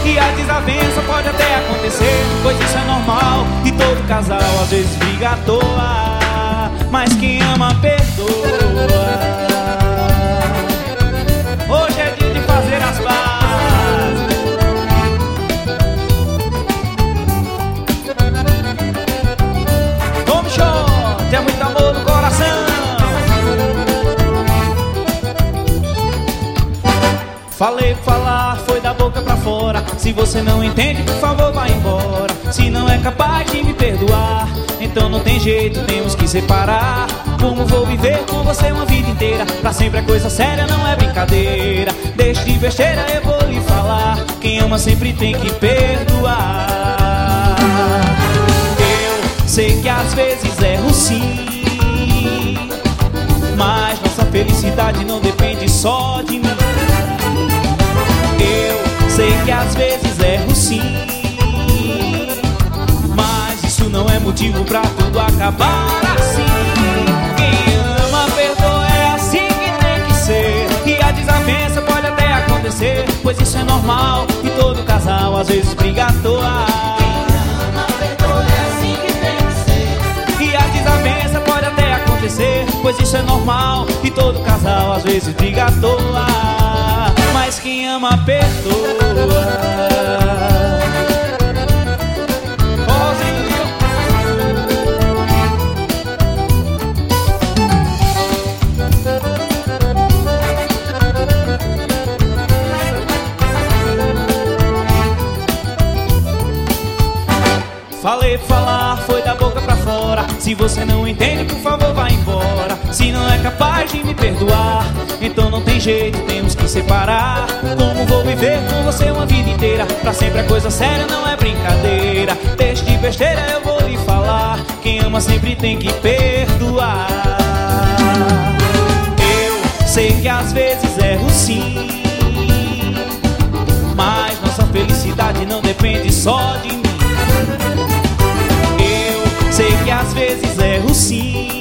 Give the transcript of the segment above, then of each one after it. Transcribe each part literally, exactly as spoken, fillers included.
E a desavença pode até acontecer, pois isso é normal, e todo casal às vezes briga à toa, mas quem ama perdoa. Hoje é dia de fazer as pazes. Tome shot, tem muito amor no coração. Falei por falar, foi da boca pra fora. Se você não entende, por favor, vá embora. Se não é capaz de me perdoar, então não tem jeito, temos que separar. Como vou viver com você uma vida inteira? Pra sempre é coisa séria, não é brincadeira. Deixe de besteira, eu vou lhe falar. Quem ama sempre tem que perdoar. Eu sei que às vezes erro sim, mas nossa felicidade não depende só de mim. Eu sei que às vezes erro sim, mas isso não é motivo pra tudo acabar assim. Quem ama perdoa, é assim que tem que ser. E a desavença pode até acontecer, pois isso é normal, e todo casal às vezes briga à toa. Quem ama perdoa, é assim que tem que ser. E a desavença pode até acontecer, pois isso é normal, e todo casal às vezes briga à toa, mas quem ama perdoa. Falei pra falar, foi da boca pra fora. Se você não entende, por favor, vá embora. Se não é capaz de me perdoar, então não tem jeito, temos que separar. Como vou viver com você uma vida inteira? Pra sempre é coisa séria, não é brincadeira. Deixe de besteira, eu vou lhe falar. Quem ama sempre tem que perdoar. Eu sei que às vezes erro sim, mas nossa felicidade não depende só de mim. Sei que às vezes erro sim,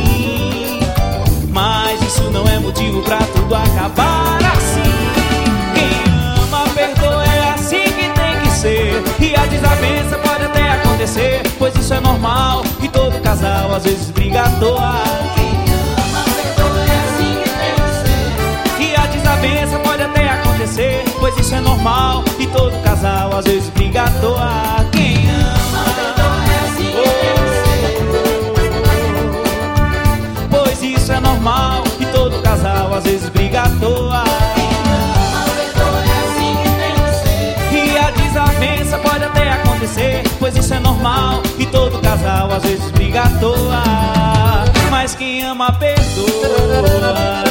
mas isso não é motivo pra tudo acabar assim. Quem ama perdoa, é assim que tem que ser. E a desavença pode até acontecer, pois isso é normal, e todo casal às vezes briga à toa. Quem ama perdoa, é assim que tem que ser. E a desavença pode até acontecer, pois isso é normal, e todo casal às vezes briga à toa. Quem ama Perdoa, é assim que tem que ser. Isso é normal, e todo casal às vezes briga à toa. Quem ama perdoa, é assim que tem que ser. E a desavença pode até acontecer, pois isso é normal, e todo casal às vezes briga à toa, mas quem ama perdoa.